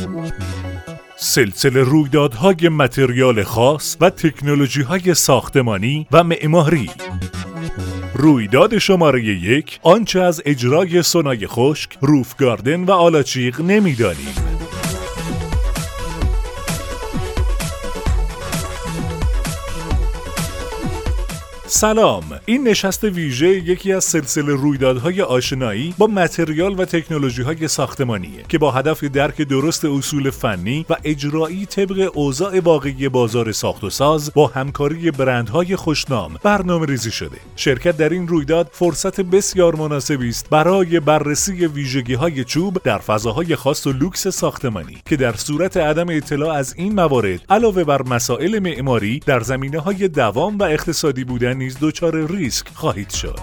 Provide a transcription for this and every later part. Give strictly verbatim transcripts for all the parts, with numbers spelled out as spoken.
سلسله رویدادهای متریال خاص و تکنولوژی‌های ساختمانی و معماری. رویداد شماره یک، آنچه از اجرای سونای خشک، روف گاردن و آلاچیق نمی‌دانیم. سلام، این نشست ویژه یکی از سلسله رویدادهای آشنایی با متریال و تکنولوژی‌های ساختمانیه که با هدف درک درست اصول فنی و اجرایی طبق اوضاع واقعی بازار ساخت و ساز با همکاری برندهای خوشنام برنامه‌ریزی شده. شرکت در این رویداد فرصت بسیار مناسبی است برای بررسی ویژگی‌های چوب در فضاهای خاص و لوکس ساختمانی که در صورت عدم اطلاع از این موارد علاوه بر مسائل معماری در زمینه‌های دوام و اقتصادی بودن نیز دچار ریسک خواهید شد.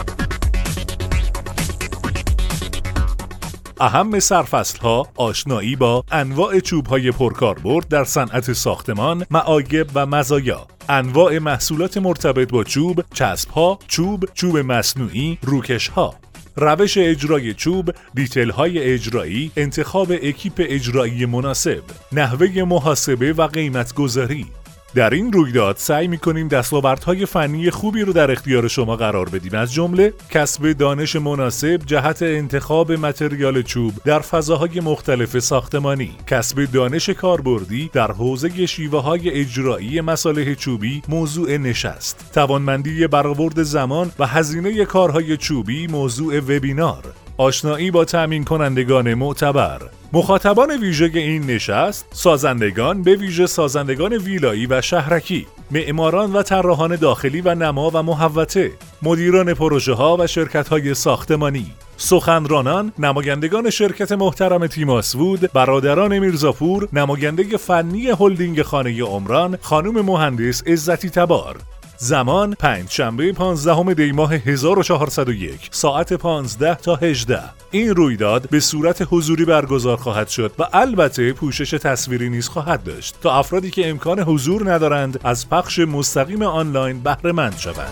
اهم سرفصل‌ها آشنایی با انواع چوب‌های پرکاربرد در صنعت ساختمان، معایب و مزایا، انواع محصولات مرتبط با چوب، چسب‌ها، چوب، چوب مصنوعی، روکش‌ها، روش اجرای چوب، دیتیل‌های اجرایی، انتخاب اکیپ اجرایی مناسب، نحوه محاسبه و قیمت‌گذاری. در این رویداد سعی می‌کنیم دستاوردهای فنی خوبی رو در اختیار شما قرار بدیم، از جمله کسب دانش مناسب جهت انتخاب متریال چوب در فضاهای مختلف ساختمانی، کسب دانش کاربردی در حوزه شیوه‌های اجرایی مصالح چوبی موضوع نشست، توانمندی برآورد زمان و هزینه کارهای چوبی موضوع وبینار، آشنایی با تامین کنندگان معتبر. مخاطبان ویژه این نشست سازندگان، به ویژه سازندگان ویلایی و شهرکی، معماران و طراحان داخلی و نما و محوطه، مدیران پروژه ها و شرکت های ساختمانی، سخنرانان، نمایندگان شرکت محترم تیماسوود، برادران میرزاپور، نماینده فنی هلدینگ خانه عمران، خانم مهندس عزتی تبار. زمان پنجشنبه پانزدهم دی ماه هزار و چهارصد و یک ساعت پانزده تا هجده. این رویداد به صورت حضوری برگزار خواهد شد و البته پوشش تصویری نیز خواهد داشت تا افرادی که امکان حضور ندارند از پخش مستقیم آنلاین بهره مند شوند.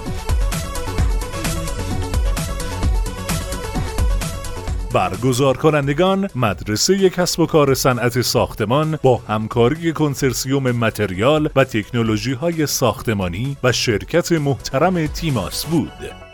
برگزار کنندگان مدرسه کسب و کار صنعت ساختمان با همکاری کنسرسیوم متریال و تکنولوژی‌های ساختمانی و شرکت محترم تیماسوود.